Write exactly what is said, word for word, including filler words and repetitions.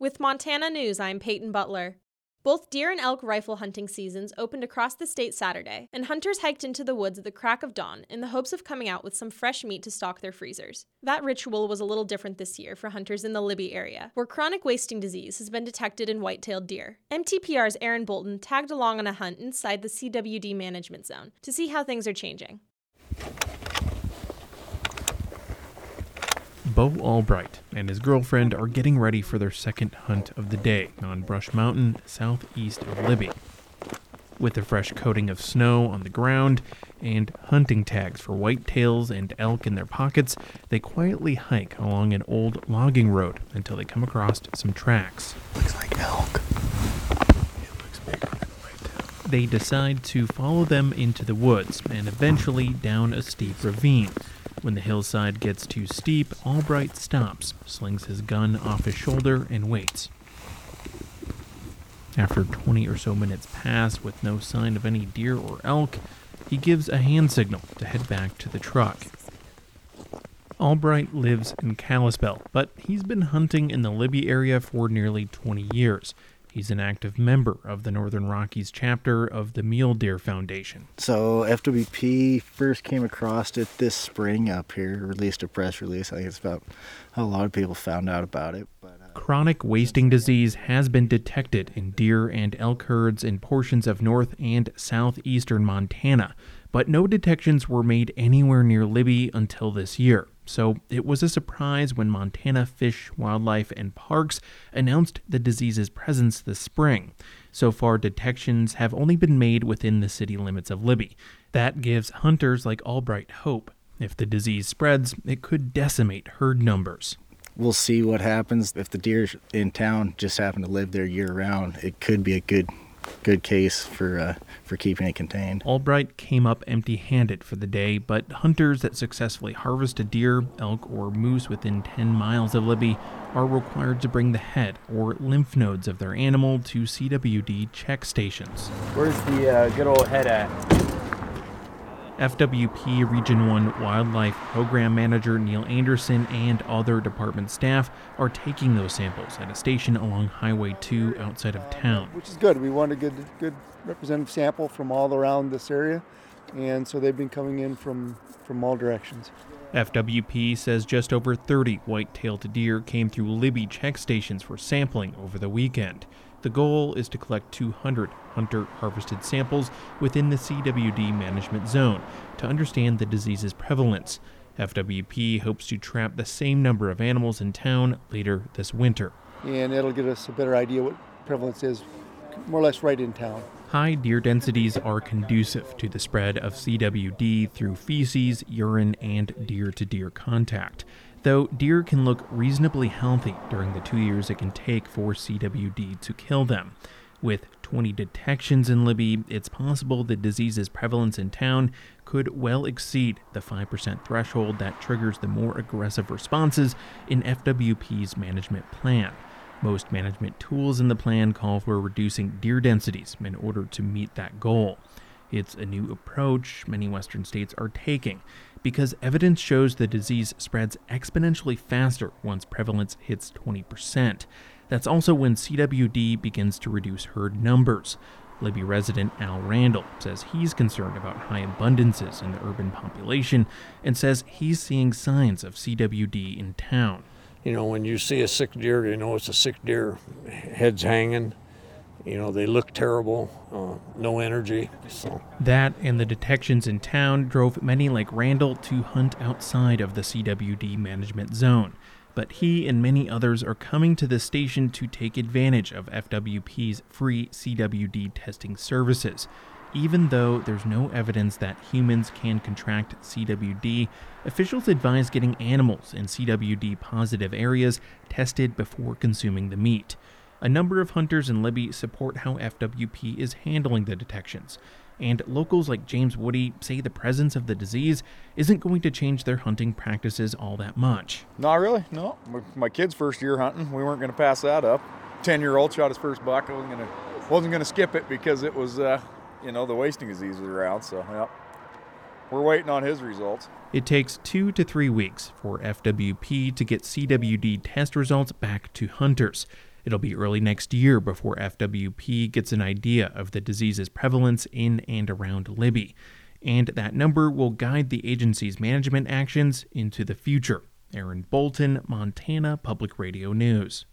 With Montana News, I'm Peyton Butler. Both deer and elk rifle hunting seasons opened across the state Saturday, and hunters hiked into the woods at the crack of dawn in the hopes of coming out with some fresh meat to stock their freezers. That ritual was a little different this year for hunters in the Libby area, where chronic wasting disease has been detected in white-tailed deer. M T P R's Aaron Bolton tagged along on a hunt inside the C W D management zone to see how things are changing. Bo Albright and his girlfriend are getting ready for their second hunt of the day on Brush Mountain, southeast of Libby. With a fresh coating of snow on the ground and hunting tags for whitetails and elk in their pockets, they quietly hike along an old logging road until they come across some tracks. Looks like elk. It looks bigger than whitetail. They decide to follow them into the woods and eventually down a steep ravine. When the hillside gets too steep, Albright stops, slings his gun off his shoulder, and waits. After twenty or so minutes pass with no sign of any deer or elk, he gives a hand signal to head back to the truck. Albright lives in Kalispell, but he's been hunting in the Libby area for nearly twenty years. He's an active member of the Northern Rockies chapter of the Mule Deer Foundation. So F W P first came across it this spring up here, released a press release. I think it's about how a lot of people found out about it. But, uh, Chronic wasting disease has been detected in deer and elk herds in portions of north and southeastern Montana, but no detections were made anywhere near Libby until this year. So it was a surprise when Montana Fish, Wildlife, and Parks announced the disease's presence this spring. So far, detections have only been made within the city limits of Libby. That gives hunters like Albright hope. If the disease spreads, it could decimate herd numbers. We'll see what happens. If the deer in town just happen to live there year-round, it could be a good good case for uh, for keeping it contained. Albright came up empty-handed for the day, but hunters that successfully harvest a deer, elk, or moose within ten miles of Libby are required to bring the head or lymph nodes of their animal to C W D check stations. Where's the uh, good old head at? F W P Region one Wildlife Program Manager Neil Anderson and other department staff are taking those samples at a station along Highway two outside of town. Which is good. We want a good, good representative sample from all around this area, and so they've been coming in from, from all directions. F W P says just over thirty white-tailed deer came through Libby check stations for sampling over the weekend. The goal is to collect two hundred hunter-harvested samples within the C W D management zone to understand the disease's prevalence. F W P hopes to trap the same number of animals in town later this winter. And it'll give us a better idea what prevalence is, more or less right in town. High deer densities are conducive to the spread of C W D through feces, urine, and deer-to-deer contact. Though deer can look reasonably healthy during the two years it can take for C W D to kill them. With twenty detections in Libby, it's possible the disease's prevalence in town could well exceed the five percent threshold that triggers the more aggressive responses in F W P's management plan. Most management tools in the plan call for reducing deer densities in order to meet that goal. It's a new approach many Western states are taking because evidence shows the disease spreads exponentially faster once prevalence hits twenty percent. That's also when C W D begins to reduce herd numbers. Libby resident Al Randall says he's concerned about high abundances in the urban population and says he's seeing signs of C W D in town. You know, when you see a sick deer, you know it's a sick deer. Head's hanging. You know, they look terrible, uh, no energy. So. That and the detections in town drove many like Randall to hunt outside of the C W D management zone. But he and many others are coming to the station to take advantage of F W P's free C W D testing services. Even though there's no evidence that humans can contract C W D, officials advise getting animals in C W D-positive areas tested before consuming the meat. A number of hunters in Libby support how F W P is handling the detections, and locals like James Woody say the presence of the disease isn't going to change their hunting practices all that much. Not really, no. My kid's first year hunting, we weren't going to pass that up. ten-year-old shot his first buck. I wasn't going to wasn't going to skip it because it was, uh, you know, the wasting disease was around. So, yeah, we're waiting on his results. It takes two to three weeks for F W P to get C W D test results back to hunters. It'll be early next year before F W P gets an idea of the disease's prevalence in and around Libby, and that number will guide the agency's management actions into the future. Aaron Bolton, Montana Public Radio News.